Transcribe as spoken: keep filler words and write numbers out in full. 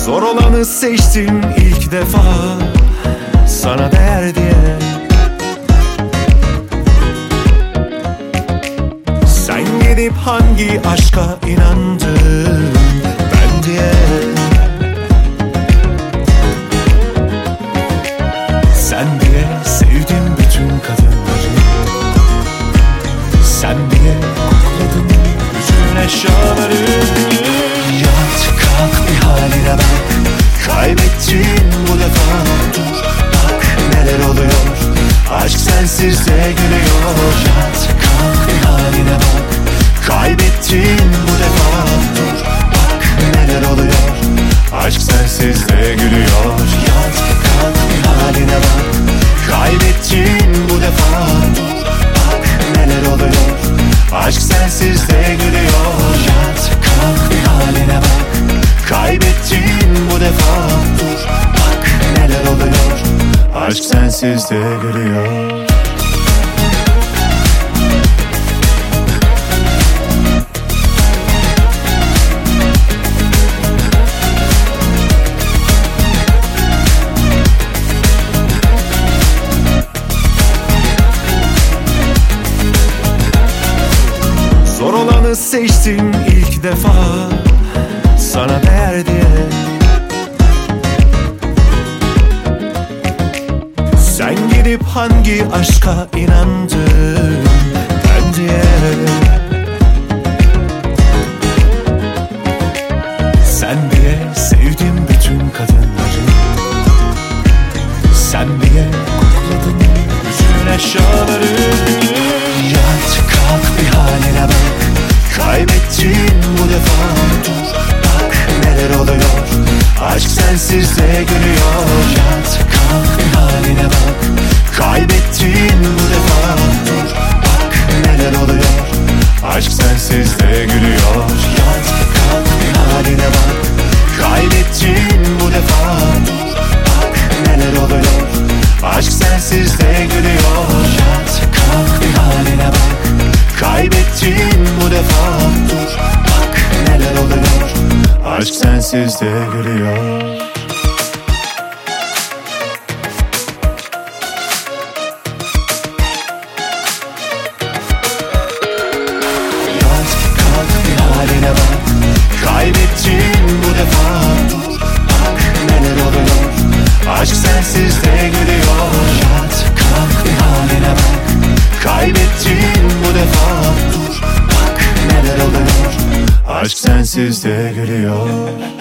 Zor olanı seçtim ilk defa, sana değer diye. Sen gidip hangi aşka inandın ben diye. Sen diye sevdim bütün kadınları, sen diye kokladım bütün eşyaları. Yat kalk bir haline bak, kaybettin bu defa. Dur bak neler oluyor, aşk sensiz de gülüyor. Yat kalk bir haline bak, kaybettin bu defa. Dur bak neler oluyor, aşk sensiz de gülüyor. Yat kalk bir haline bak, kaybettin bu defa. Dur bak neler oluyor, aşk sensiz de gülüyor. Yat kalk bir haline bak, kaybettin bu defa. Dur bak neler oluyor, aşk sensiz de gülüyor. Zor olanı seçtim ilk defa, sana değer diye. Sen gidip hangi aşka inandın ben diye. Sen diye sevdim bütün kadınları, sen diye kokladım bütün eşyaları. Yat kalk bir haline bak, kaybettin bu defa. Dur bak neler oluyor, aşk sensiz de gülüyor. Yat kalk bir haline bak, kaybettin bu defa. Dur bak neler oluyor, aşk sensiz de gülüyor. Yat kalk bir haline bak, kaybettin bu defa. Dur bak neler oluyor, aşk sensiz de gülüyor. Yat kalk bir haline bak, kaybettin bu defa. Dur bak neler oluyor, aşk sensiz de gülüyor. Yat kalk bir haline bak, kaybettin bu defa. Dur bak neler oluyor, aşk sensiz de gülüyor. Yat kalk bir haline bak, kaybettin bu defa. Dur bak neler oluyor, aşk sensiz de gülüyor.